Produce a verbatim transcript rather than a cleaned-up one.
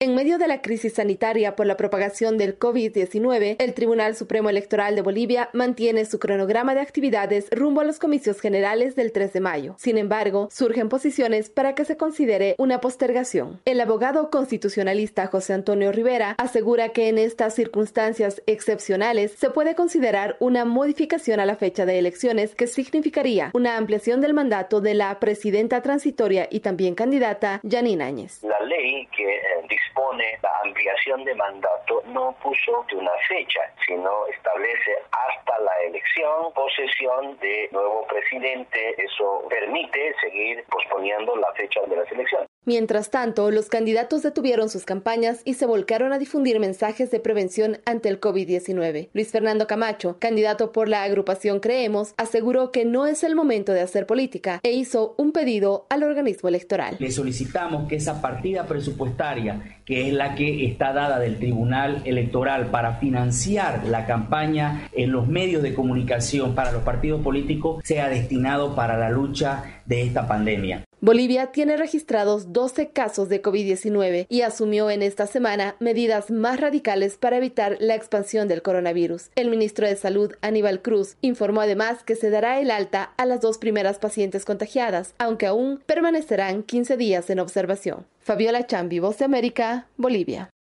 En medio de la crisis sanitaria por la propagación del COVID diecinueve, el Tribunal Supremo Electoral de Bolivia mantiene su cronograma de actividades rumbo a los comicios generales del tres de mayo. Sin embargo, surgen posiciones para que se considere una postergación. El abogado constitucionalista José Antonio Rivera asegura que en estas circunstancias excepcionales se puede considerar una modificación a la fecha de elecciones que significaría una ampliación del mandato de la presidenta transitoria y también candidata Yanine Áñez. La ley que eh, dispone la ampliación de mandato no puso una fecha, sino establece hasta la elección, posesión de nuevo presidente. Eso permite seguir posponiendo la fecha de las elecciones. Mientras tanto, los candidatos detuvieron sus campañas y se volcaron a difundir mensajes de prevención ante el COVID diecinueve. Luis Fernando Camacho, candidato por la agrupación Creemos, aseguró que no es el momento de hacer política e hizo un pedido al organismo electoral. Le solicitamos que esa partida presupuestaria, que es la que está dada del Tribunal Electoral para financiar la campaña en los medios de comunicación para los partidos políticos, sea destinado para la lucha de esta pandemia. Bolivia tiene registrados doce casos de COVID diecinueve y asumió en esta semana medidas más radicales para evitar la expansión del coronavirus. El ministro de Salud, Aníbal Cruz, informó además que se dará el alta a las dos primeras pacientes contagiadas, aunque aún permanecerán quince días en observación. Fabiola Chambi, Voz de América, Bolivia.